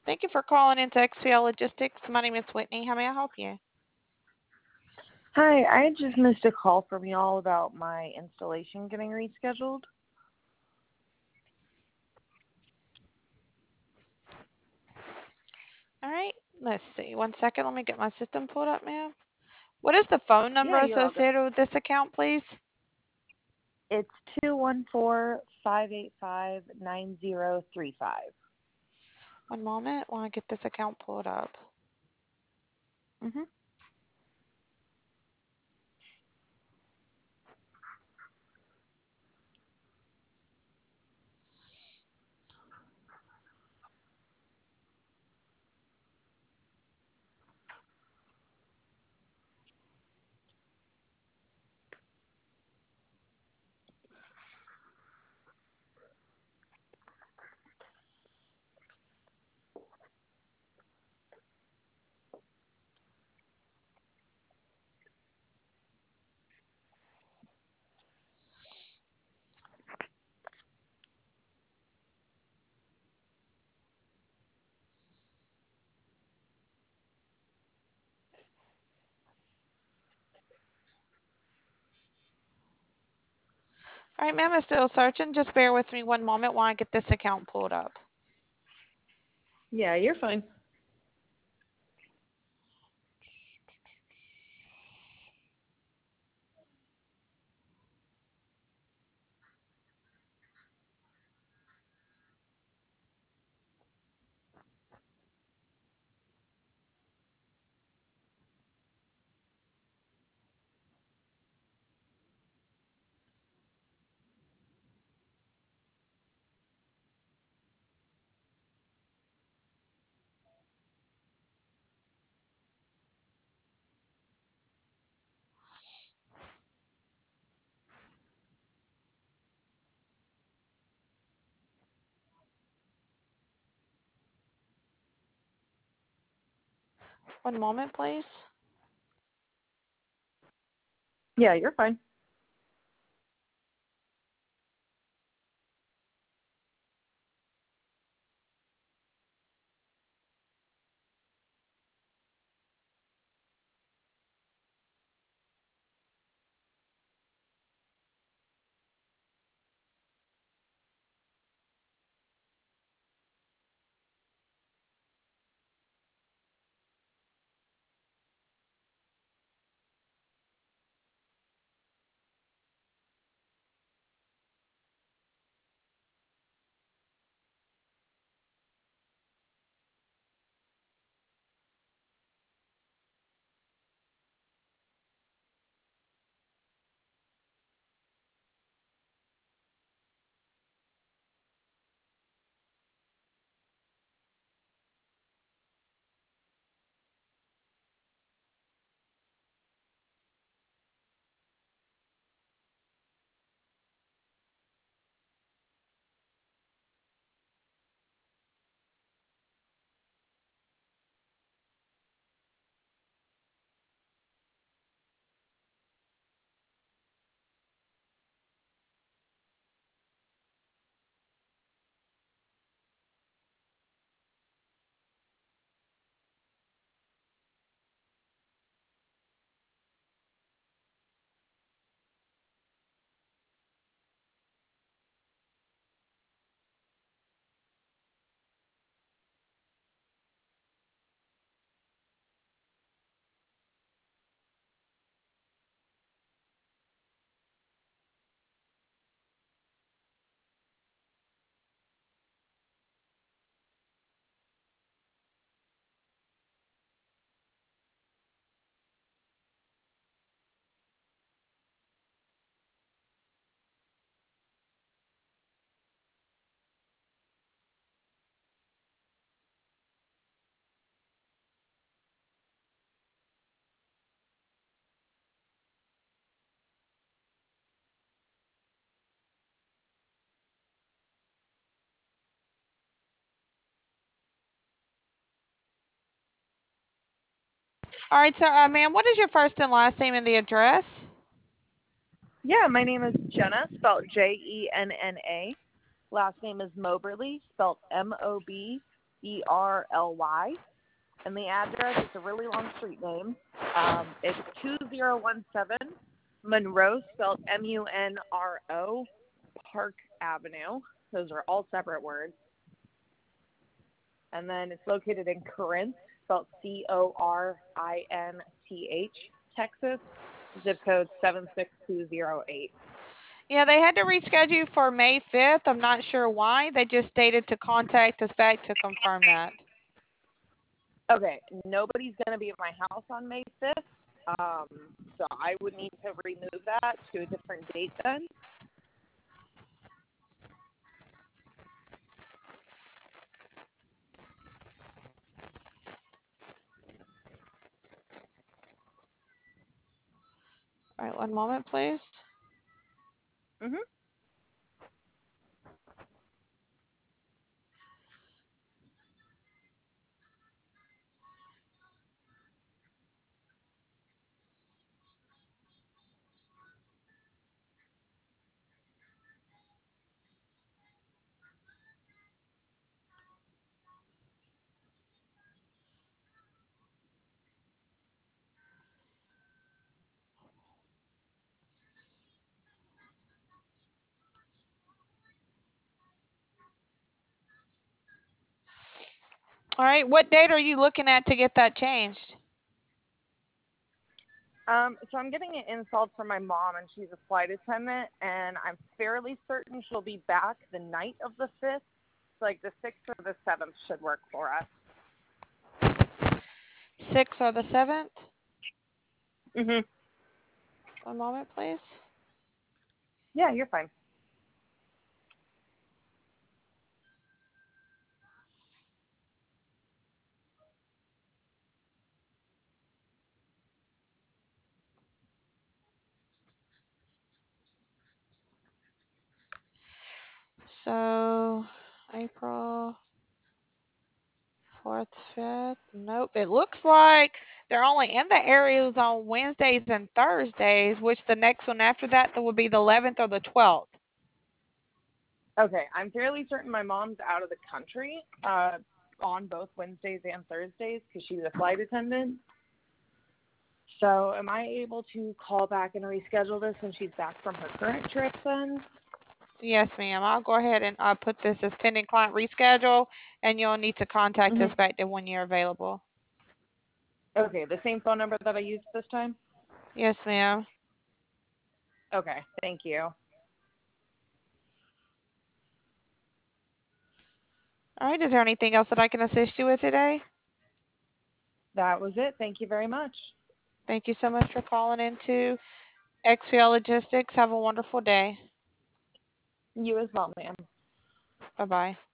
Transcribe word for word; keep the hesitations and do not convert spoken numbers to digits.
Thank you for calling into X P L Logistics. My name is Whitney. How may I help you? Hi, I just missed a call from y'all about my installation getting rescheduled. All right. Let's see. One second. Let me get my system pulled up, ma'am. What is the phone number Yeah, you're all good. associated with this account, please? It's two one four, five eight five, nine zero three five. One moment while I get this account pulled up. Mm-hmm. All right, ma'am. I'm still searching. Just bear with me one moment while I get this account pulled up. Yeah, you're fine. One moment, please. Yeah, you're fine. All right, sir. Uh, ma'am, what is your first and last name and the address? Yeah, my name is Jenna, spelled J E N N A. Last name is Moberly, spelled M O B E R L Y. And the address, it's a really long street name. Um, it's two zero one seven Monroe, spelled M U N R O, Park Avenue. Those are all separate words. And then it's located in Corinth, spelled C O R I N T H, Texas, zip code seven six two zero eight. Yeah, they had to reschedule you for May fifth. I'm not sure why. They just stated to contact us back to confirm that. Okay, nobody's going to be at my house on May fifth, um, so I would need to remove that to a different date then. All right, one moment, please. Mm-hmm. All right, what date are you looking at to get that changed? Um, so I'm getting it installed for my mom, and she's a flight attendant, and I'm fairly certain she'll be back the night of the fifth. So like the sixth or the seventh should work for us. sixth or the seventh? Mm-hmm. One moment, please. Yeah, you're fine. So, April fourth, fifth. Nope. It looks like they're only in the areas on Wednesdays and Thursdays, which the next one after that, that would be the eleventh or the twelfth. Okay, I'm fairly certain my mom's out of the country uh, on both Wednesdays and Thursdays because she's a flight attendant. So am I able to call back and reschedule this when she's back from her current trip then? Yes, ma'am. I'll go ahead and uh, put this as pending client reschedule, and you'll need to contact Mm-hmm. us back to when you're available. Okay, the same phone number that I used this time? Yes, ma'am. Okay, thank you. All right. Is there anything else that I can assist you with today? That was it. Thank you very much. Thank you so much for calling into X P L Logistics. Have a wonderful day. You as well, ma'am. Bye-bye.